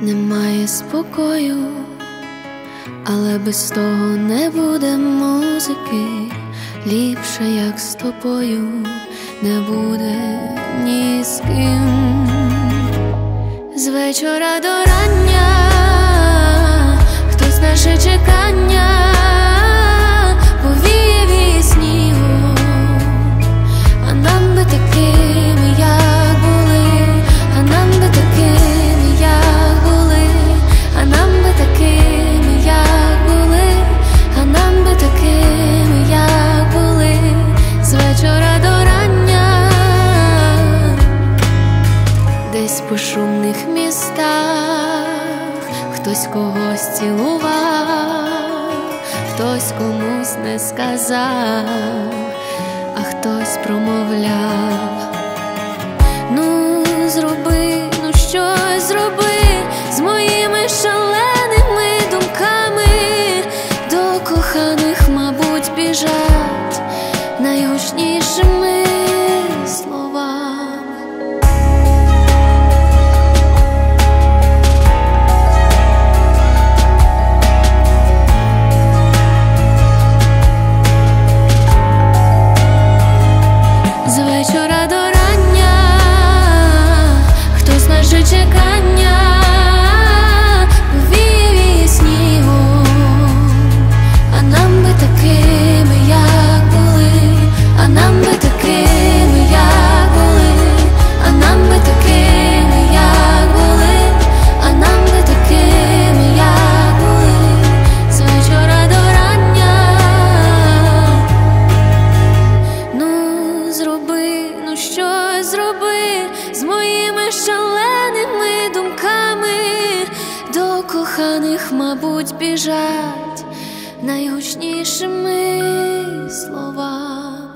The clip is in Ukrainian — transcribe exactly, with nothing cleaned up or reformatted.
немає спокою, але без того не буде музики. Ліпше, як з тобою, не буде ні з ким. З вечора до рання хтось наше чекання повіє снігу, а нам би такими, як були, а нам би такими, як були, а нам би такими, як були, а нам би такими, як були. З вечора до рання десь по шумних містах хтось когось цілував, хтось комусь не сказав, а хтось промовляв: ну зроби, ну щось зроби з моїми шаленими думками. До коханих, мабуть, біжать найгучнішими словами. З вечора до рання хтось наше чекання повіє снігу, а нам би такими, як були, а нам би такими, як були, а нам би такими, як були, а нам би такими, як були. З вечора до рання ну зроби, ну щось зроби з моїми шаленими думками. До коханих, мабуть, біжать найгучнішими словами.